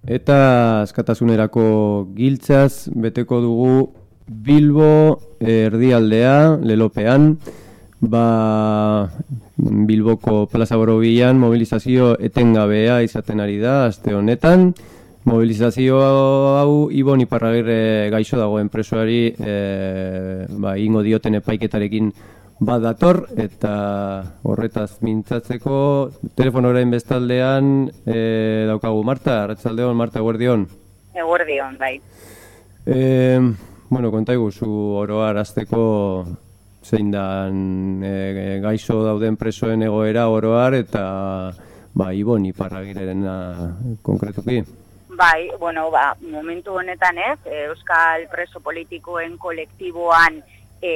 Eta askatasunerako giltzaz beteko dugu Bilbo erdialdea, lelopean, Bilboko Plaza Borobilan mobilizazio etengabea izaten ari da aste honetan. Mobilizazio hau Ibon Iparragirre gaixo dagoen presoari ingo dioten epaiketarekin dator, eta horretaz mintzatzeko telefonoren bestaldean daukagu Marta, arratsaldeon, Marta, eguerdion. Eguerdion, bai. Kontaigu zu oroar azteko zein dan gaixo dauden presoen egoera oroar eta Ibon Iparragirrena konkretuki. Bai, momentu honetan Euskal Preso Politikoen kolektiboan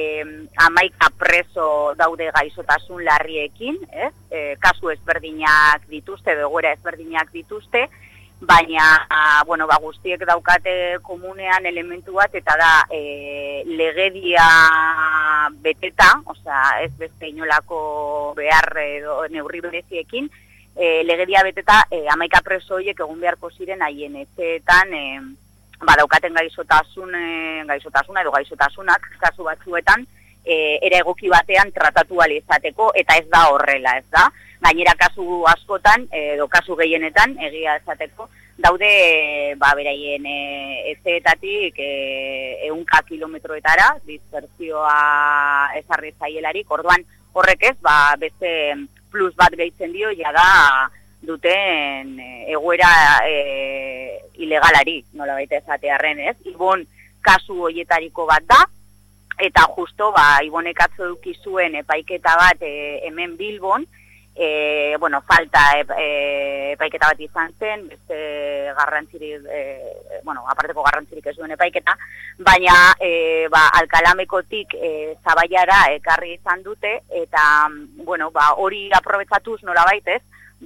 11 preso daude gaixotasun larriekin, kasu ezberdinak dituzte, egoera ezberdinak dituzte, baina guztiek daukate komunean elementu bat, eta da legedia beteta, ez beste inolako behar edo neurri bereziekin, legedia beteta 11 preso horiek egun beharko ziren haien etxeetan daukaten gaixotasuna edo gaixotasunak kasu batzuetan era egoki batean tratatu ahal izateko, eta ez da horrela, ez da. Gainera kasu askotan edo kasu gehienetan egia esateko daude beraien etxeetatik 100 kilometroetara dispertsioa ezarri zaielarik, orduan horrek ez beste plus bat gehitzen dio jada duten egoera ilegalari, nola baita esatearren, ez? Ibon kasu hoietariko bat da, eta justo Ibonek atzo eduki zuen epaiketa bat hemen Bilbon, falta epaiketa bat izan zen, beste garrantzirik, aparteko garrantzirik ez duen epaiketa, baina Alkalamekotik Zabaiara ekarri izan dute, eta hori aprobetxatuz nola baitez,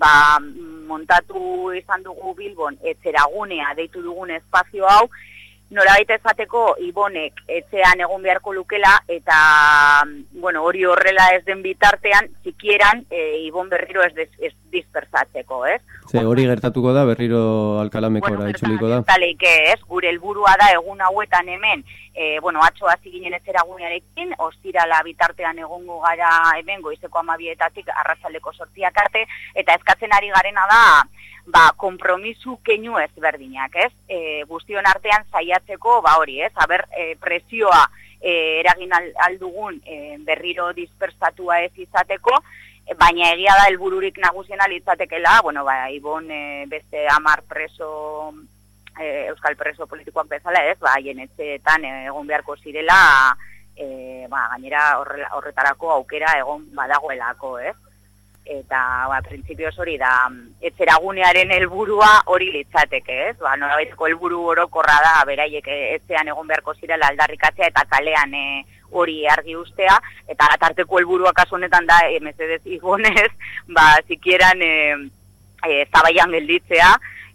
montatu izan dugu Bilbon etxeragunea deitu dugun espazio hau, nolabait esateko Ibonek etxean egon beharko lukela, eta hori horrela ez den bitartean, zikieran Ibon berriro ez dispersatzeko, ez? Hori gertatuko da, berriro Alkalamekora itzuliko da? Gure helburua da egun hauetan hemen, atzo hasi ginen etxeragunearekin, ostirala bitartean egongo gara hemen goizeko 12etatik arratsaldeko 8 arte, eta eskatzen ari garena da, konpromisu keinu ezberdinak, ez? Guztion artean saiatzeko, hori, ez? Presioa eragin aldugun berriro dispersatua ez izateko, baina egia da helbururik nagusiena litzatekela, Ibon beste 10 preso, Euskal Preso Politikoak bezala, ez? Haien etxeetan egon beharko zirela, gainera horretarako aukera egon badagoelako, ez? Eta, printzipioz hori da, etxeragunearen helburua hori litzateke, ez? Nolabaiteko helburu orokorra da, beraiek etxean egon beharko zirela aldarrikatzea eta kalean hori argi ustea, eta tarteko helburua kasu honetan da, mesedez Ibonez, zikieran Zabaian gelditzea,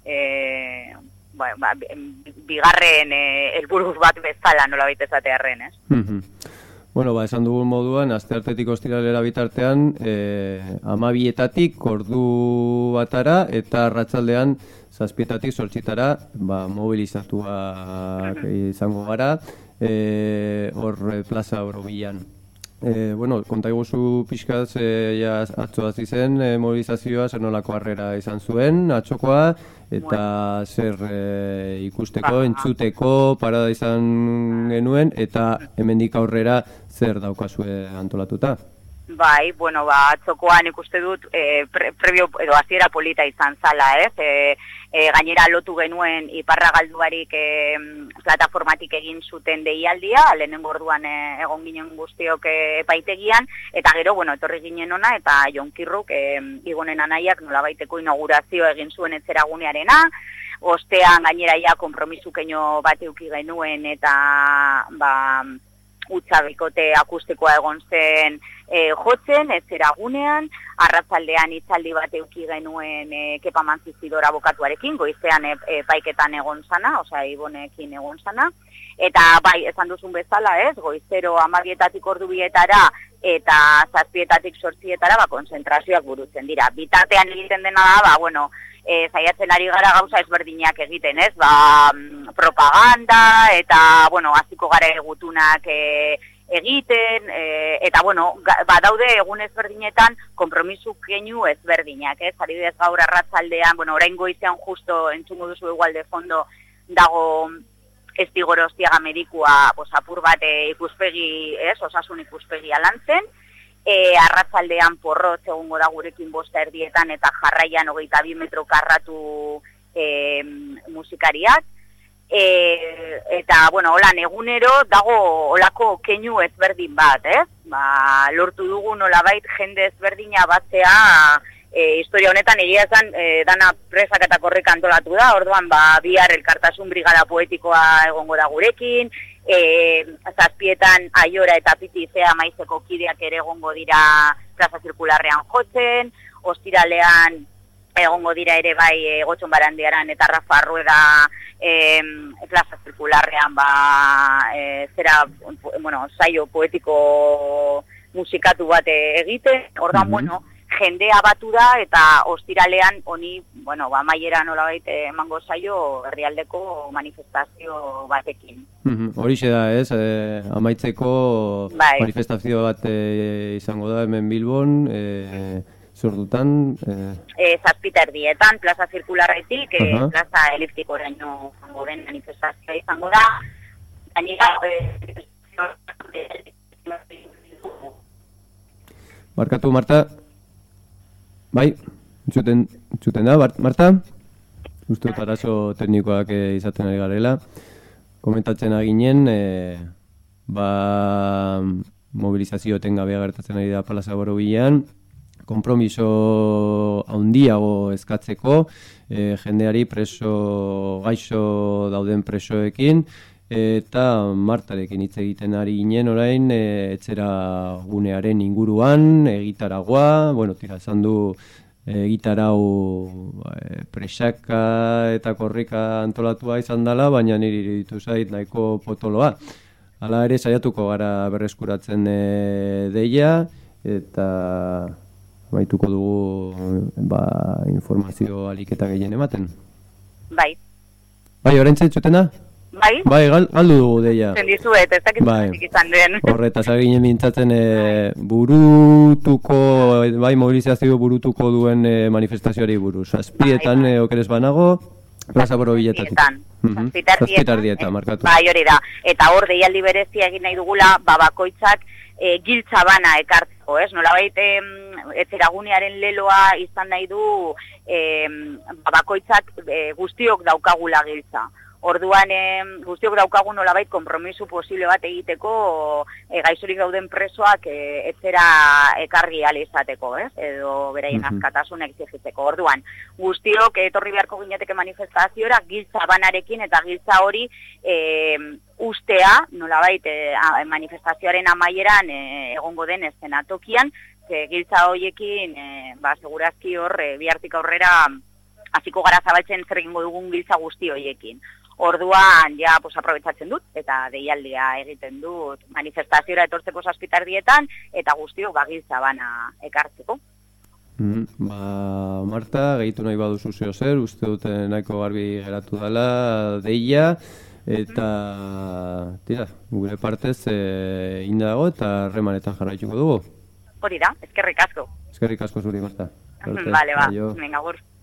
bigarren helburu bat bezala nolabait esatearren, ez? Esan dugun moduan, asteartetik ostiralera bitartean, 12etatik ordu batara eta arratsaldean 7etatik 8etara mobilizatuak izango gara, hor Plaza Borobilan. Konta iguzu pixkaz atzo hasi zen mobilizazioa, zer nolako harrera izan zuen, atzokoa, eta zer ikusteko, entzuteko, parada izan genuen, eta hemendik aurrera zer daukazue antolatuta? Atzokoan ikuste dut previo edo hasiera polita izan zala, ez? Gainera lotu genuen Iparragalduarik plataformatik egin zuten deialdia, lehenengo orduan egon ginen guztiok epaitegian, eta gero, etorri ginen ona, eta Jon Kirruk, Ibonen anaiak nolabaiteko inaugurazio egin zuen etxeragunearena, ostean gainera konpromisu keino bat eduki genuen, eta utzabikote akustikoa egon zen jotzen, etxeragunean, arratsaldean hitzaldi bat eduki genuen Kepa Manzizidora abokatuarekin, goizean epaiketan egon zana, Ibonekin egon zana, eta esan duzun bezala, ez, goizero 12etatik ordu bietara eta 7:00 8:00 konzentrazioak burutzen dira. Bitartean egiten dena da, saiatzen ari gara gauza ezberdinak egiten, ez? Propaganda eta, hasiko gara egutunak egiten, eta, badaude egun ezberdinetan konpromisu keinu ezberdinak, ez? Adibidez gaur arratsaldean, orain goizean justo entzungo duzu igual de fondo dago Esti Gorostiaga medikua, apur bat ikuspegi, ez? Osasun ikuspegia lantzen, arratsaldean porrot egongo da gurekin 5:30 eta jarraian 22 metro karratu musikariak. Eta, holan egunero dago olako keinu ezberdin bat, ez? Lortu dugu nolabait jende ezberdina batzea, historia honetan egia esan dana presak eta korrika antolatu da, orduan bihar elkartasun brigada poetikoa egongo da gurekin, 7:00 Aiora eta Pitizea maizeko kideak ere egongo dira plaza zirkularrean jotzen, ostiralean egongo dira ere bai Gotxon Barandiaran eta Rafa Rueda plaza zirkularrean saio poetiko musikatu bat egiten, orduan, jendea batu da eta ostiralean honi, amaiera nolabait emango zaio herrialdeko manifestazio batekin. Horixe da, ez? Amaitzeko manifestazio bat izango da hemen Bilbon, zordutan? 7:30 plaza zirkularretik, plaza eliptikoraino izango den manifestazioa izango da. Gainera, Barkatu, Marta? Bai, entzuten da, Marta? Uste dut arazo teknikoak izaten ari garela. Komentatzen aginen, mobilizazio etengabea gertatzen ari da Plaza Borobilean, konpromiso handiago eskatzeko, jendeari preso gaixo dauden presoekin, eta Martarekin hitz egiten ari ginen orain, etxera gunearen inguruan, egitaragoa, esan du egitarau presaka eta korrika antolatua izan dela, baina niri iruditu zait nahiko potoloa. Hala ere saiatuko gara berreskuratzen deia, eta baituko dugu informazio aliketa gehien ematen. Bai. Bai, orain zaitzuten da? Bai, galdu dugu deia. Zendizuet, ez dakit izan den. Horretaz aginen mintzatzen burutuko, mobilizazio burutuko duen manifestazioari buruz. 7:00 okeres banago, Plaza Borobiletatik. 7:30 markatu. Bai, hori da. Eta hor deialdi berezia egin nahi dugula, bakoitzak giltza bana ekartzeko, ez? Nolabait etzeragunearen leloa izan nahi du bakoitzak guztiok daukagula giltza. Orduan guztiok daukagu nolabait konpromisu posible bat egiteko gaixorik dauden presoak etzera ekarri ahal izateko, ez? Edo beraien askatasuna exijitzeko. Orduan, guztiok etorri beharko ginateke manifestaziora giltza banarekin eta giltza hori ustea nolabait manifestazioaren amaieran egongo den eszenatokian, giltza horiekin segurazki hor bihartik aurrera hasiko gara zabaltzen zer egingo dugun giltza guzti horiekin. Orduan, aprobetsatzen dut, eta deialdia egiten dut manifestaziora etortzeko 7:30 eta guztiok giltza bana ekartzeko. Marta, gehitu nahi baduzu zeo zer, uste dute nahiko garbi geratu dela deia, eta gure partez indago eta harremanetan jarraituko dugu. Hori da, eskerrik asko. Eskerrik asko zuri, Marta. Bale, venga, agur.